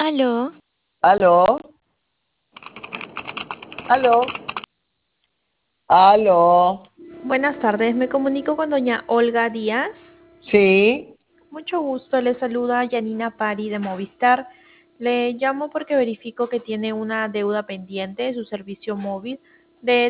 Aló, Aló, aló, aló. Buenas tardes, me comunico con doña Olga Díaz. Sí, Mucho gusto, le saluda Yanina Pari de Movistar. Le llamo porque verifico que tiene una deuda pendiente de su servicio móvil de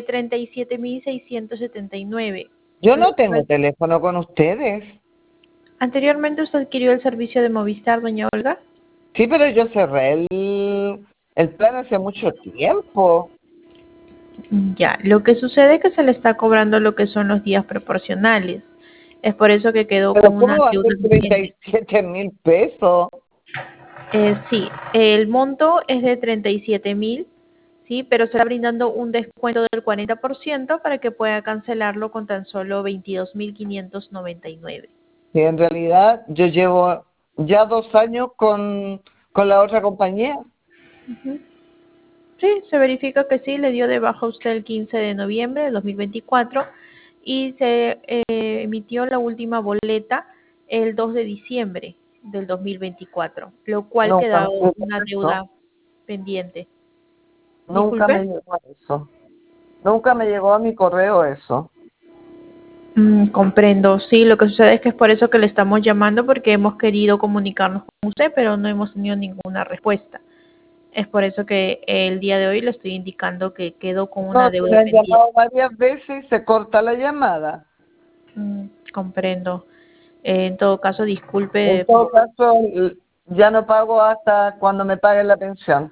37.679. yo Lo no tengo cual- teléfono con ustedes. Anteriormente usted adquirió el servicio de Movistar, doña Olga. Sí, pero yo cerré el plan hace mucho tiempo. Ya, lo que sucede es que se le está cobrando lo que son los días proporcionales. Es por eso que quedó Pero con una ¿cómo va a deuda ser pendiente. 37.000 pesos? Sí, el monto es de 37.000, sí, pero se está brindando un descuento del 40% para que pueda cancelarlo con tan solo 22.599. Y en realidad yo llevo ya 2 años con la otra compañía. Ujú. Sí, se verifica que sí, le dio de baja a usted el 15 de noviembre de 2024 y se emitió la última boleta el 2 de diciembre del 2024, lo cual Nunca me quedaba llegó una eso. deuda pendiente. Nunca Disculpe. me llegó eso. Nunca me llegó a mi correo eso. Comprendo, sí, lo que sucede es que es por eso que le estamos llamando porque hemos querido comunicarnos con usted, pero no hemos tenido ninguna respuesta. Es por eso que el día de hoy le estoy indicando que quedó con una No, deuda me han pendiente. llamado varias veces y se corta la llamada. Comprendo. En todo caso, En disculpe. todo caso, ya no pago hasta cuando me paguen la pensión.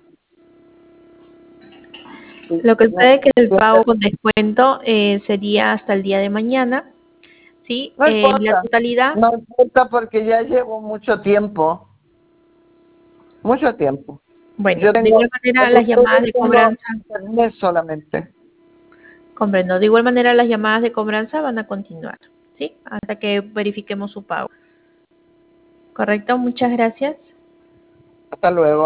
Sí, Lo que no, sucede es que el pago con descuento sería hasta el día de mañana, ¿sí? no La importa, totalidad, no importa porque ya llevo mucho tiempo. bueno, Yo de igual tengo, manera con las llamadas ustedes de tengo cobranza. internet solamente. Comprendo. De igual manera, las llamadas de cobranza van a continuar, ¿sí? Hasta que verifiquemos su pago. ¿Correcto? Muchas gracias. Hasta luego.